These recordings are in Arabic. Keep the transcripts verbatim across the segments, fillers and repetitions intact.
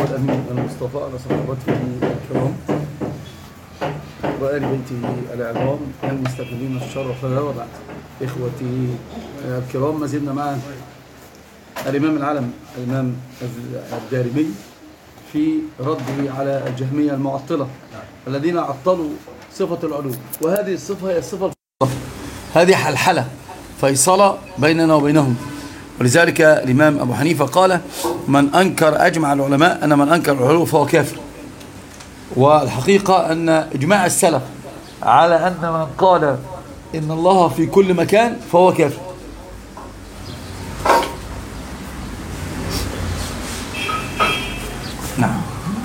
محمد أمين المصطفى على صحابته الكرام وآل بيته العظام المستقبلين الشرف وبعد. إخوتي الكرام، ما زلنا مع الإمام العالم الإمام الدارمي في رده على الجهمية المعطلة الذين عطلوا صفة العلو، وهذه الصفة هي الصفة هذه حلحلة فيصلة بيننا وبينهم. ولذلك الإمام أبو حنيفة قال: من أنكر أجمع العلماء أن من أنكر العلو فهو كافر. والحقيقة أن إجماع السلف على أن من قال إن الله في كل مكان فهو كافر. نعم.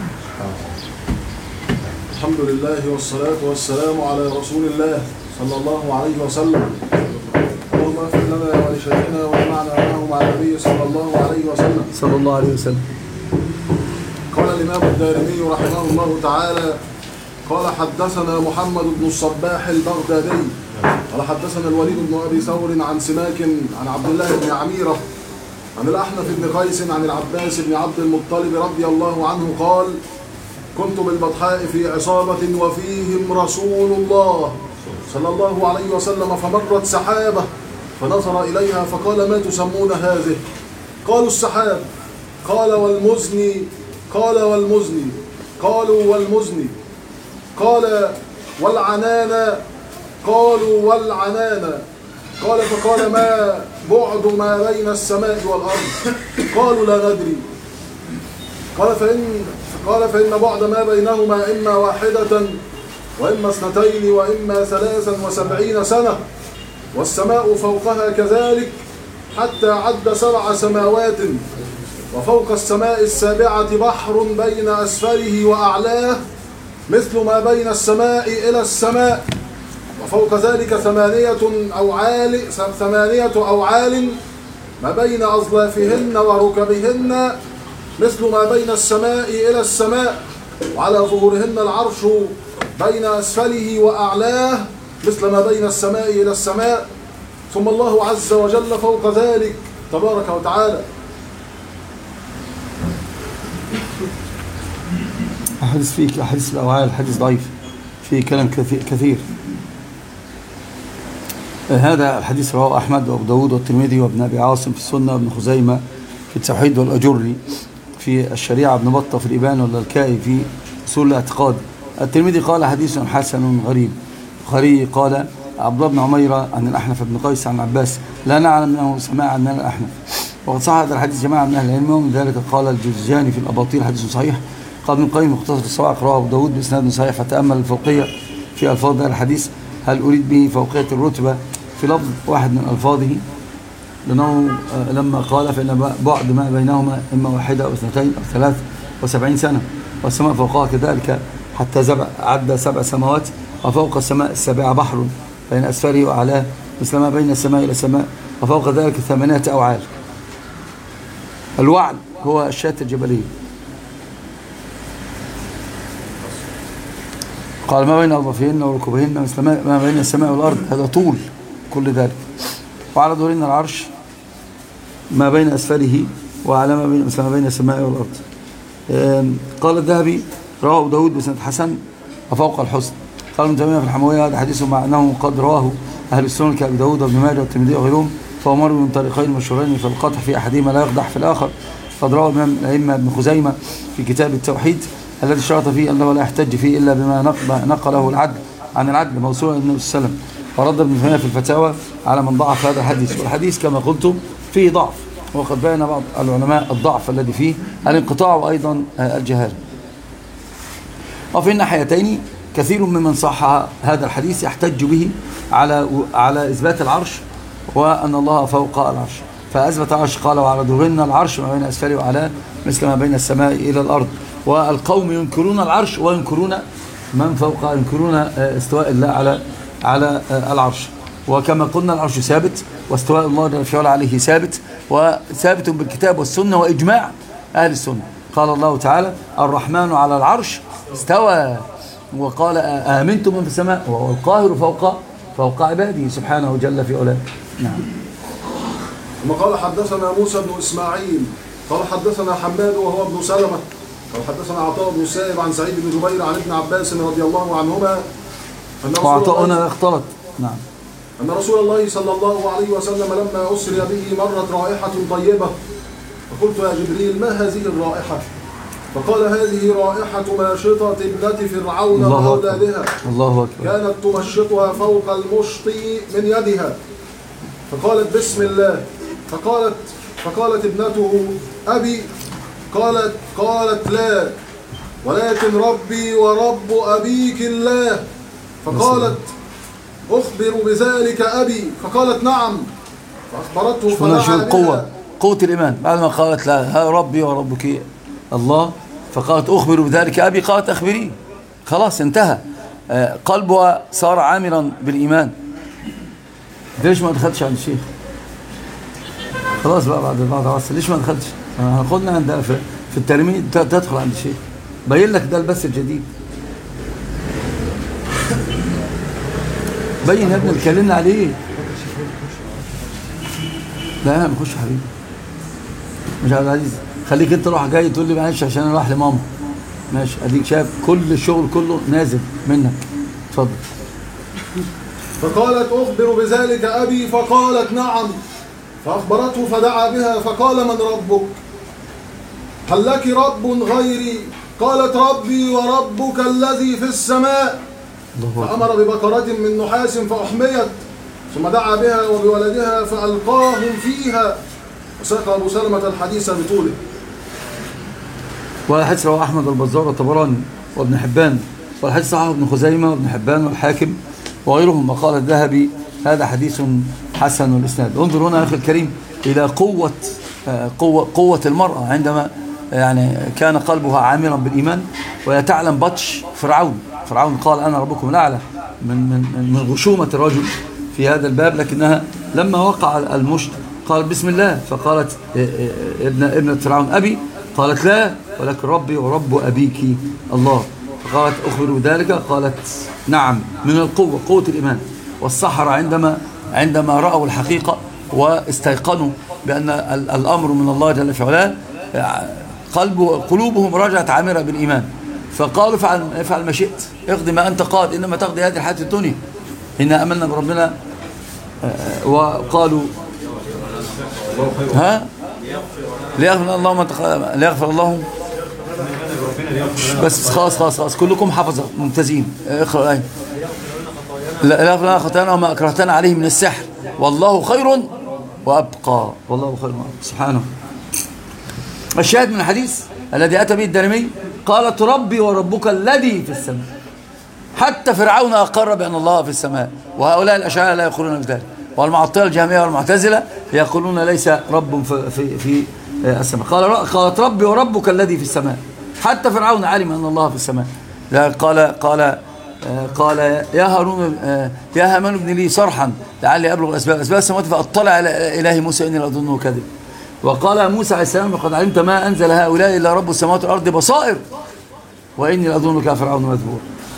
الحمد لله والصلاة والسلام على رسول الله صلى الله عليه وسلم. اللهم اغفر لنا ولشيخنا واجمعنا معه مع النبي صلى الله عليه وسلم. صلى الله عليه وسلم. قال الإمام الدارمي رحمه الله تعالى: قال حدثنا محمد بن الصباح البغدادي قال حدثنا الوليد بن أبي ثور عن سماك عن عبد الله بن عميرة عن الأحنف بن قيس عن العباس بن عبد المطلب رضي الله عنه قال: كنت بالبطحاء في عصابة وفيهم رسول الله صلى الله عليه وسلم، فمرت سحابة فنظر إليها فقال: ما تسمون هذه؟ قالوا: السحاب. قال: والمزني؟ قال: والمزني. قالوا: والمزني. قال: والعنان؟ قالوا: والعنان. قال: فقال: ما بعد ما بين السماء والأرض؟ قالوا: لا ندري. قال: فإن قال فإن بعد ما بينهما إما واحدة وإما اثنتين وإما ثلاثا وسبعين سنة، والسماء فوقها كذلك حتى عد سبع سماوات، وفوق السماء السابعة بحر بين أسفله وأعلاه مثل ما بين السماء إلى السماء، وفوق ذلك ثمانية أوعال ثمانية أوعال ما بين أظلافهن وركبهن مثل ما بين السماء إلى السماء، وعلى ظهورهن العرش بين أسفله وأعلاه مثل ما بين السماء إلى السماء، ثم الله عز وجل فوق ذلك تبارك وتعالى. أحدث فيك أحدث الأوعال حديث ضعيف، فيه كلام كثير. هذا الحديث رواه أحمد وأبو داود والترمذي وابن أبي عاصم في السنة وابن خزيمة في التوحيد والأجري في الشريعة، ابن بطة في الإبان واللالكائي في أصول الاعتقاد. الترمذي قال: حديث حسن غريب. البخاري قال: عبد الله بن عميرة عن الأحنف بن قيس عن العباس لا نعلم أنه سماعا من الأحنف. وقد صح هذا الحديث جماعة من أهل العلم، ومن ذلك قال الجوزجاني في الأباطيل حديث صحيح. قال ابن القيم مختصر الصواعق رواه أبو داود بإسناد صحيح. فتأمل الفوقية في ألفاظ هذا الحديث، هل أريد به فوقية الرتبة في لفظ واحد من ألفاظه؟ لأنه لما قال فإن بعد ما بينهما إما واحدة أو اثنتين أو ثلاث وسبعين سنة، والسماء فوقها كذلك حتى عد سبع سماوات، وفوق السماء السابعة بحر بين أسفله وأعلاه مثل ما بين السماء إلى السماء، وفوق ذلك ثمانية أوعال. الوعل هو الشاة الجبلية. قال: ما بين أظلافهن وركبهن مثل ما بين السماء والأرض، هذا طول كل ذلك. وعلى ظهورهن العرش ما بين أسفله وعلى ما بين مثل ما بين السماء والأرض. قال الذهبي رواه أبو داود بسند حسن وفوق الحسن. قال ابن تيمية في الحموية: هذا حديث مع أنه قد رواه أهل السنن كأبي داود وابن ماجه والترمذي وغيرهم، فهو مروي من طريقين مشهورين، فالقطع في أحدهما لا يقدح في الآخر. قد روى الإمام الأئمة ابن خزيمة في كتاب التوحيد الذي شرط فيه أنه لا يحتج فيه إلا بما نقله العدل عن العدل موصولا النبي صلى الله عليه وسلم. ورد ابن تيمية في الفتاوى على من ضعف هذا الحديث، والحديث كما قلتم فيه ضعف، وقد بين بعض العلماء الضعف الذي فيه الانقطاع وأيضا الجهالة. وفي الناحيتين كثير ممن صح هذا الحديث يحتج به على على إثبات العرش وأن الله فوق العرش، فأثبت العرش قال: وعلى ظهورهن العرش ما بين أسفله وأعلاه مثل ما بين السماء إلى الأرض. والقوم ينكرون العرش وينكرون من فوق، ينكرون استواء الله على على العرش. وكما قلنا العرش ثابت، واستواء الله جل وعلا عليه ثابت، وثابت بالكتاب والسنة وإجماع أهل السنة. قال الله تعالى: الرحمن على العرش استوى. وقال: آمنتم من في السماء وهو القاهر فوق فوق عباده سبحانه جل في علاه. نعم. ثم قال: حدثنا موسى بن إسماعيل قال حدثنا حماد وهو ابن سلمة قال حدثنا عطاء بن السائب عن سعيد بن جبير عن ابن عباس رضي الله عنهما أن وعطاء هنا اختلط. نعم. أن رسول الله صلى الله عليه وسلم لما أسري به مرت رائحة طيبة، فقلت يا جبريل ما هذه الرائحة؟ فقال هذه رائحة ماشطة ابنة فرعون وأولادها، الله أكبر. كانت تمشطها فوق المشط من يدها، فقالت بسم الله، فقالت فقالت ابنته أبي، قالت قالت لا ولكن ربي ورب أبيك الله، فقالت أخبر بذلك أبي، فقالت نعم، فأخبرته فدعا بها. قوة قوة الإيمان بعد ما قالت لا ها ربي وربك الله، فقالت أخبر بذلك أبي، قالت أخبري، خلاص انتهى. قلبها صار عامرا بالإيمان. ليش ما دخلتش عند الشيخ؟ خلاص بقى بعد بعد عصر ليش ما دخلتش؟ هناخدنا عند في الترميم تدخل عند الشيخ، بين لك ده البث الجديد. بين يا ابني اللي اتكلمنا عليه. لا انا بخش حبيبي مش عبد العزيز، خليك انت روح جاي تقول لي معلش عشان انا رايح لماما. ماشي، اديك شايف كل الشغل كله نازل منك. اتفضل. فقالت أخبر بذلك أبي، فقالت نعم، فأخبرته فدعا بها، فقال من ربك؟ هل لك رب غيري؟ قالت ربي وربك الذي في السماء. فأمر ببقرة من نحاس فأحميت، ثم دعا بها وبولدها فألقاهم فيها، وساق أبو سلمة الحديث بطوله. والحديث رواه أحمد والبزار والطبراني وابن حبان، والحديث صححه ابن خزيمة وابن حبان والحاكم وغيرهم، وقال الذهبي هذا حديث حسن الإسناد. انظر هنا يا أخي الكريم إلى قوة قوة قوة المرأة عندما يعني كان قلبها عامرا بالإيمان، ويتعلم بطش فرعون. فرعون قال أنا ربكم الأعلى من من من غشومة الرجل في هذا الباب، لكنها لما وقع المشت قالت بسم الله، فقالت ابن ابنة فرعون أبي، قالت لا ولكن ربي ورب أبيك الله، فقالت أخبر بذلك، قالت نعم. من القوة قوة الإيمان. والسحرة عندما عندما رأوا الحقيقة واستيقنوا بأن الأمر من الله جل في علاه، قلب قلوبهم رجعت عامرة بالإيمان، فقالوا افعل افعل ما شئت، اقضي ما أنت قاد، إنما تقضي هذه الحياة الدنيا، إنا أمنا بربنا. وقالوا ها ليغفر الله ما تقدم، ليغفر الله. بس خلاص خلاص خلاص كلكم حفظة ممتازين. اقرأ الآية. لا يغفر لنا خطايانا وما أكرهتنا عليه من السحر والله خير وأبقى، والله خير وأبقى سبحانه. الشاهد من الحديث الذي أتى به الدارمي، قالت ربي وربك الذي في السماء. حتى فرعون أقر بأن الله في السماء، وهؤلاء الأشاعرة لا يقولون بذلك، والمعطلة الجهمية والمعتزلة يقولون ليس رب في, في, في السماء. قال قالت ربي وربك الذي في السماء. حتى فرعون علم أن الله في السماء. قال قال قال يا هارون يا هامان ابن لي صرحا لعلي أبلغ الأسباب أسباب السماوات فأطلع إلى إله موسى إني لأظنه كاذب. وقال موسى عليه السلام وقد علمت ما أنزل هؤلاء إلا رب السماوات والأرض بصائر وإني لأظنك يا فرعون مذبور.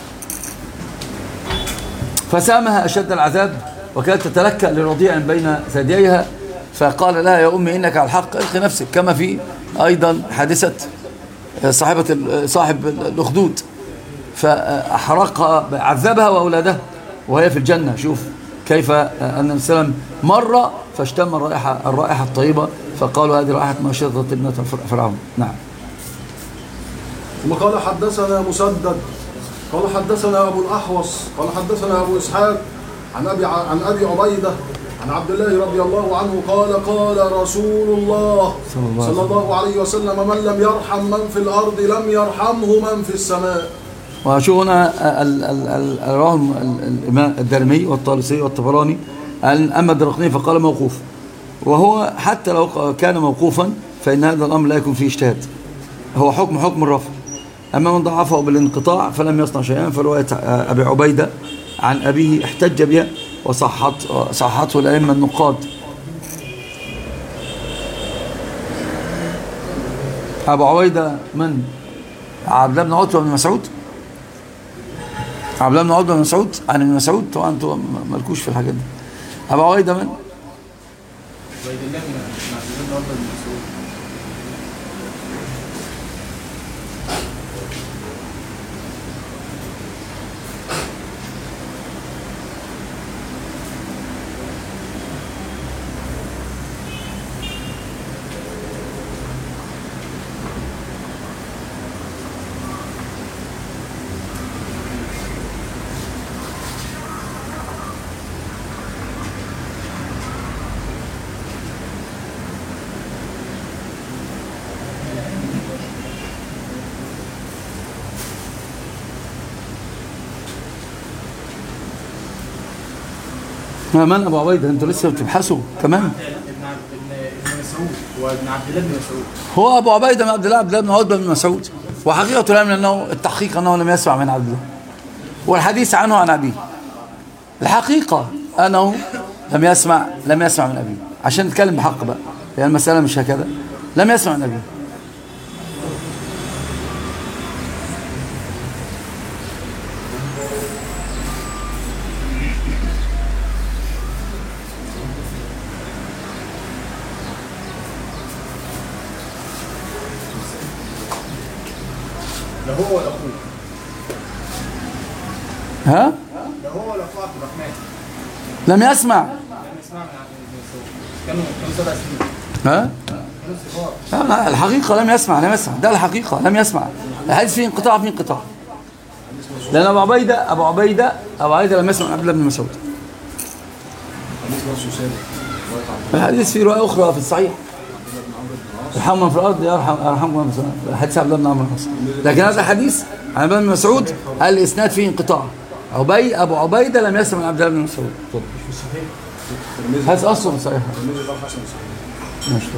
فسامها أشد العذاب، وكانت تتلكأ لرضيع بين ثدييها، فقال لها يا أمي إنك على الحق القي نفسك، كما في أيضا حادثة صاحبة صاحب الأخدود، فأحرقها عذبها وأولادها وهي في الجنة. شوف كيف أن السلام مر فاشتم الرائحة الرائحة الطيبة، فقالوا هذه رائحة ماشطة ابنة فرعون. نعم. ثم قال حدثنا مسدد قال حدثنا أبو الأحوص قال حدثنا أبو إسحاق عن أبي عن أبي عبيدة عن عبد الله رضي الله عنه قال قال رسول الله صلى الله عليه وسلم من لم يرحم من في الأرض لم يرحمه من في السماء. وشو هنا رواه الإمام الدارمي والطالسي والطبراني. أما الدرقطني فقال موقوف، وهو حتى لو كان موقوفا فإن هذا الأمر لا يكون فيه اجتهاد، هو حكم حكم الرفع. أما من ضعفه بالانقطاع فلم يصنع شيئا، فرواية أبي عبيدة عن أبيه احتج بها وصحت صحته الأئمة النقاد. أبو عبيدة من؟ عبد الله بن عتبة بن مسعود. عبد الله بن عتبة بن مسعود عن ابن مسعود. طبعا انتوا مالكوش في الحاجات دي. أبو عبيدة من؟ عبيد الله بن عبد الله بن مسعود. من أبو عبيدة؟ أنتوا لسه بتبحثوا كمان. ابن عبد ابن مسعود وابن عبد الله بن مسعود. هو أبو عبيدة من عبد الله عبد الله بن عتبة بن مسعود، وحقيقة الأمر أنه التحقيق أنه لم يسمع من عبد الله، والحديث عنه عن أبيه. الحقيقة أنه لم يسمع لم يسمع من أبيه، عشان نتكلم بحق بقى، هي يعني المسألة مش هكذا، لم يسمع من أبيه. لا هو ولا اخوه. ها؟ لا هو ولا اخوه عبد الرحمن. لم يسمع. لم يسمع من عبد المسعود. كانوا كانوا سبع سنين. ها؟ كانوا صغار. لا الحقيقة لم يسمع لم يسمع ده الحقيقة لم يسمع. الحديث فيه انقطاع فيه انقطاع. لأن أبو عبيدة أبو عبيدة أبو عبيدة لم يسمع من عبد الله بن مسعود. الحديث فيه رواية أخرى في الصحيح. ارحموا من في الأرض يرحمكم من في السماء، حديث عبد الله بن عمرو. لكن هذا الحديث عن عبد الله بن مسعود الإسناد فيه انقطاع. عبي أبو عبيدة لم يسمع من عبد الله بن مسعود. هذا أصلا صحيح. ماشي.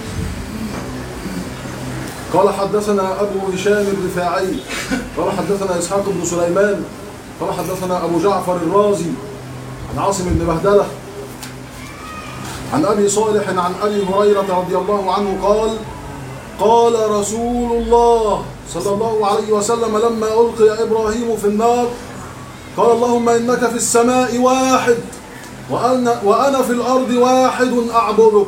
قال حدثنا أبو هشام الرفاعي قال حدثنا إسحاق بن سليمان قال حدثنا أبو جعفر الرازي عن عاصم بن بهدلة عن أبي صالح عن أبي هريرة رضي الله عنه قال قال رسول الله صلى الله عليه وسلم لما ألقي إبراهيم في النار قال اللهم إنك في السماء واحد وأنا, وأنا في الأرض واحد أعبدك.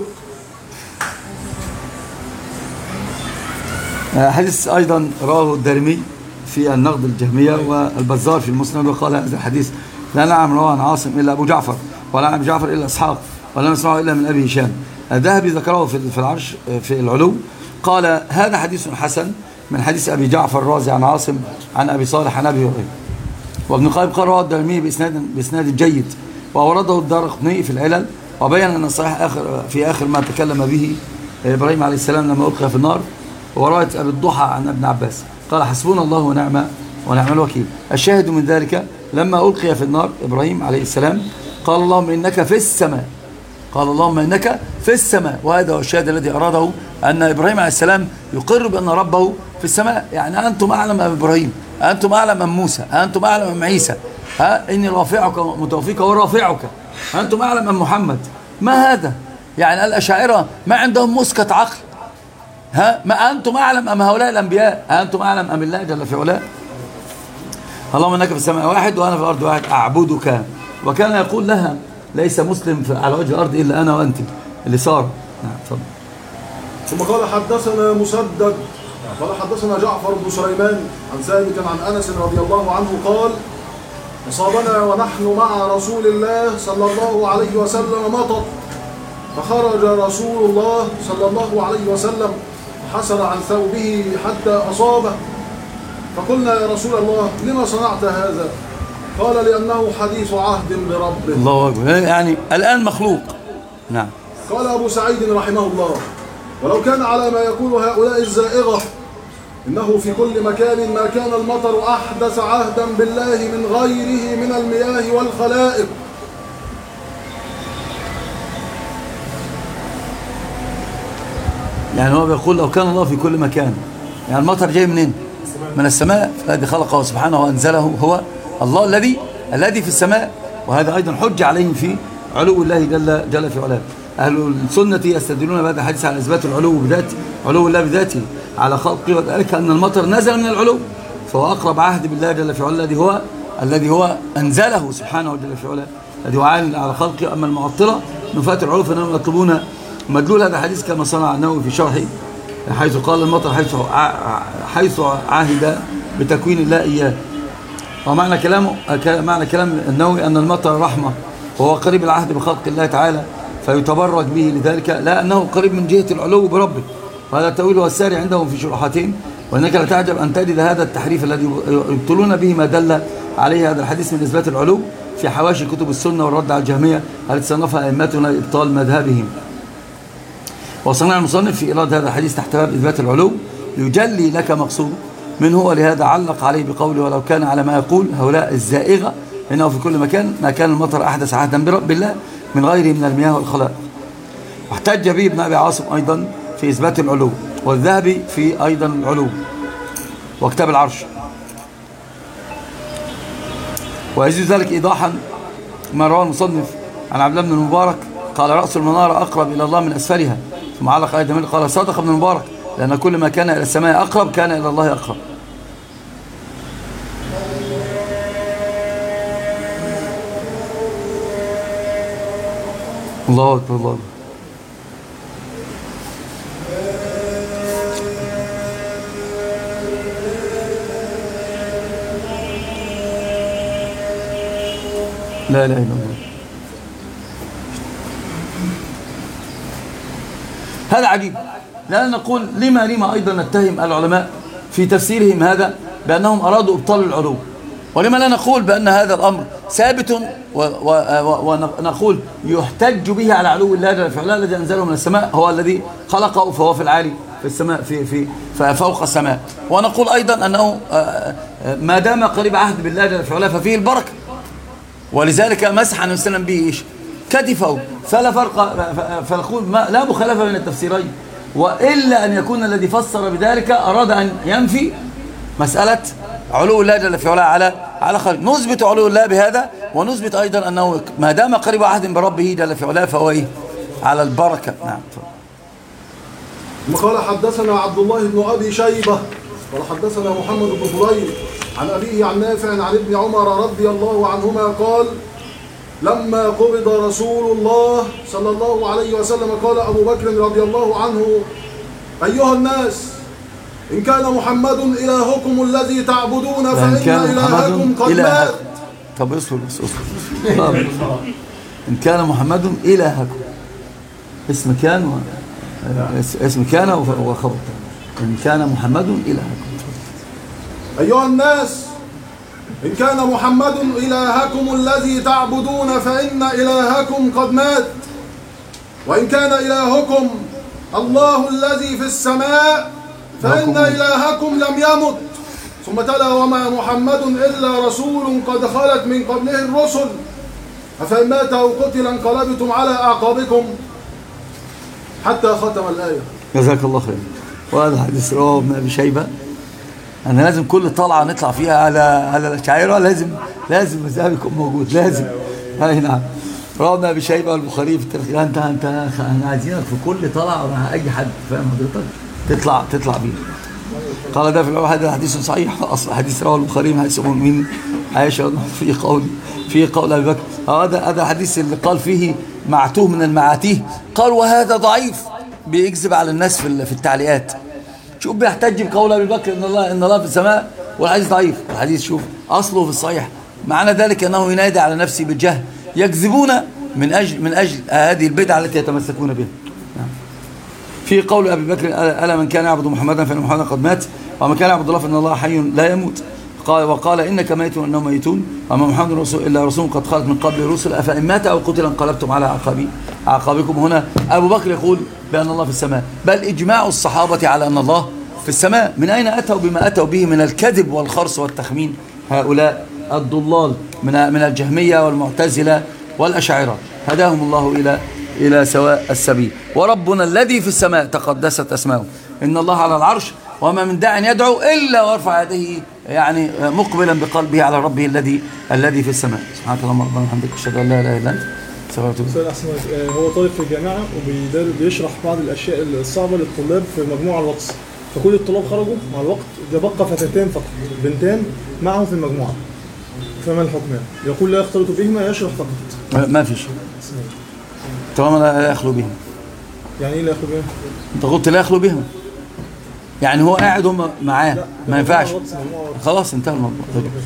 حديث أيضا رواه الدارمي في النقد الجهمية والبزار في المسند، وقال هذا الحديث لا نعم رواه عن عاصم إلا أبو جعفر ولا عن جعفر إلا إسحاق ولا نسمعه إلا من أبي هشام. الذهبي ذكره في العرش في العلو قال هذا حديث حسن من حديث أبي جعفر الرازي عن عاصم عن أبي صالح عن أبي هريرة. وابن قيم قال رواه الدارمي بإسناد بإسناد جيد، وأورده الدارقطني في العلل، وبين أن الصحيح آخر في آخر ما تكلم به إبراهيم عليه السلام لما ألقي في النار، ورواية أبي الضحى عن ابن عباس قال حسبنا الله ونعم ونعم الوكيل. الشاهد من ذلك لما ألقي في النار إبراهيم عليه السلام قال اللهم إنك في السماء، قال اللهم إنك في السماء، وهذا هو الشاهد الذي أراده أن إبراهيم عليه السلام يقر بأن ربه في السماء. يعني أنتم أعلم أم إبراهيم، أنتم أعلم أم موسى، أنتم أعلم أم عيسى، ها إني رافعك متوفيك ورافعك، أنتم أعلم أم محمد. ما هذا؟ يعني الأشاعرة ما عندهم مسكة عقل. ها ما أنتم أعلم أم هؤلاء الأنبياء، أنتم أعلم أم الله جل في علاه. اللهم إنك في السماء واحد وأنا في الأرض واحد أعبدك. وكان يقول لها ليس مسلم على وجه الأرض إلا أنا وأنت اللي صار. نعم تفضل. ثم قال حدثنا مسدد قال حدثنا جعفر بن سليمان عن ثابت عن أنس رضي الله عنه قال أصابنا ونحن مع رسول الله صلى الله عليه وسلم مطر، فخرج رسول الله صلى الله عليه وسلم حسر عن ثوبه حتى أصابه، فقلنا يا رسول الله لما صنعت هذا؟ قال لأنه حديث عهد بربه. الله أكبر. يعني الآن مخلوق. نعم. قال أبو سعيد رحمه الله ولو كان على ما يقول هؤلاء الزائغة إنه في كل مكان ما كان المطر أحدث عهدا بالله من غيره من المياه والخلائق. يعني هو بيقول لو كان الله في كل مكان، يعني المطر جاي منين؟ من السماء، الذي خلقه سبحانه وأنزله هو الله الذي الذي في السماء. وهذا أيضا حجة عليهم في علو الله جل جل في علاه. أهل السنة يستدلون بهذا الحديث على إثبات العلو بذاته، علو الله بذاته على خلقه، وذلك أن المطر نزل من العلو، فهو أقرب عهد بالله جل في علاه الذي هو الذي هو أنزله سبحانه جل في علاه، الذي هو عال على خلقه. أما المعطلة نفاة العلو فإنهم يطلبون مدلول هذا الحديث كما صنع النووي في شرحه، حيث قال المطر حيث حيث عهد بتكوين الله إياه. ومعنى كلامه معنى كلام النووي أن المطر رحمة، وهو قريب العهد بخلق الله تعالى فيتبرك به لذلك، لا أنه قريب من جهة العلو بربه. وهذا التأويل هو الساري عندهم في شروحاتهم. وإنك لا تعجب أن تجد هذا التحريف الذي يبطلون به ما دل عليه هذا الحديث من إثبات العلو في حواشي كتب السنة والرد على الجهمية التي صنفها أئمتنا لإبطال مذهبهم. وصنع المصنف في إيراد هذا الحديث تحت باب إثبات العلو يجلي لك مقصوده منه، ولهذا علق عليه بقوله ولو كان على ما يقول هؤلاء الزائغة إنه في كل مكان ما كان المطر أحدث عهدا برب الله من غيره من المياه والخلائق. واحتج به ابن أبي عاصم أيضا في إثبات العلو، والذهبي في أيضا العلو وكتاب العرش. ويزيد ذلك إيضاحا ما رواه المصنف عن عبد الله بن المبارك قال رأس المنارة أقرب إلى الله من أسفلها، ثم علق آية جميل قال صدق ابن المبارك لأن كل ما كان إلى السماء أقرب كان إلى الله أقرب. الله أكبر الله أكبر. لا إله إلا الله. هذا عجيب، لأن نقول لما لما أيضا نتهم العلماء في تفسيرهم هذا بأنهم أرادوا إبطال العلو، ولما لا نقول بأن هذا الأمر ثابت ونقول يحتج به على علو الله جل وعلا الذي أنزله من السماء، هو الذي خلقه فهو في العالي في السماء في في فوق السماء. ونقول أيضا أنه ما دام قريب عهد بالله جل وعلا ففيه البركة، ولذلك مسح النبي صلى الله عليه وسلم به ايش؟ كتفه، فلا فرق، فنقول لا مخالفه بين التفسيرين، والا ان يكون الذي فسر بذلك اراد ان ينفي مساله علو الله جل وعلا على على خلق. نثبت علو الله بهذا، ونثبت ايضا انه ما دام قريب عهد بربه جل وعلا فهو ايه؟ على البركه. نعم. ثم قال حدثنا عبد الله بن ابي شيبه قال حدثنا محمد بن فضيل عن أبيه عن نافع عن ابن عمر رضي الله عنهما قال لما قبض رسول الله صلى الله عليه وسلم قال أبو بكر رضي الله عنه أيها الناس إن كان محمد إلهكم الذي تعبدون فإن إلهكم قد مات. طب اصبر بس اصبر. إن كان محمد إلهكم، اسم كان و... اسم كان وخبر. إن كان محمد إلهكم. أيها الناس إن كان محمد إلهكم الذي تعبدون فإن إلهكم قد مات، وإن كان إلهكم الله الذي في السماء فإن إلهكم لم يمت. ثم تلا وما محمد إلا رسول قد خلت من قبله الرسل أفإن مات أو قتل انقلبتم على أعقابكم حتى ختم الآية. جزاك الله خير. وهذا حديث رواه ابن أبي شيبة. أنا لازم كل طلعة نطلع فيها على على الأشاعرة لازم لازم مذهب يكون موجود لازم. أي نعم. رواه ابن أبي شيبة والبخاري في التاريخ. أنت أنت أنا عايزينك في كل طلعة مع أي حد فاهم حضرتك تطلع تطلع بيه. قال ده في الأول هذا حديث صحيح، أصل حديث رواه البخاري من حديث من عائشة في قول في قول أبي بكر. هذا هذا حديث اللي قال فيه معتوه من المعاتيه، قال وهذا ضعيف بيكذب على الناس في في التعليقات. شوف بيحتج بقول ابي بكر ان الله ان الله في السماء والحديث ضعيف. الحديث شوف اصله في الصحيح، معنى ذلك انه ينادي على نفسه بالجهل، يكذبون من اجل من اجل هذه البدعه التي يتمسكون بها. في قول ابي بكر الا من كان يعبد محمدا فان محمدا قد مات، ومن كان يعبد الله فان الله حي لا يموت. قال وقال انك ميت وانهم ميتون، وما محمد رسول الا رسول قد خلت من قبل الرسل افان مات او قتل انقلبتم على اعقابي اعقابكم. هنا ابو بكر يقول بان الله في السماء، بل اجماع الصحابه على ان الله في السماء. من اين اتوا بما اتوا به من الكذب والخرص والتخمين هؤلاء الضلال من من الجهميه والمعتزله والاشاعره؟ هداهم الله الى الى سواء السبيل. وربنا الذي في السماء تقدست اسماؤه، ان الله على العرش وما من داع يدعو الا ويرفع يديه يعني مقبلا بقلبه على ربه الذي الذي في السماء. سبحانك اللهم ربنا وبحمدك اشهد ان لا اله الا انت استغفرك. هو طالب في الجامعه وبيشرح بعض الاشياء الصعبه للطلاب في مجموعه الواتس، فكل الطلاب خرجوا مع الوقت، تبقى فتاتين فقط بنتان معهم في المجموعه، فما الحكم؟ يقول لا يختلط بهما، يشرح فقط. ما فيش طالما لا يخلو بهم. يعني ايه لا يخلو بهم؟ انت قلت لا يخلو بهم، يعني هو قاعد هم معاه ما ينفعش. خلاص انتهى الموضوع.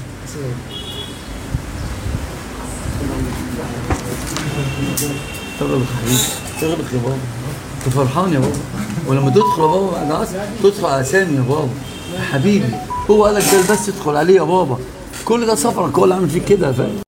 تغلق حبيبي، تغلق يا بابا، انت فرحان يا بابا، ولما تدخل يا بابا تدخل على سامي يا بابا حبيبي، هو قال لك ده بس تدخل عليه يا بابا، كل ده سفرك هو اللي عامل فيك كده فاهم.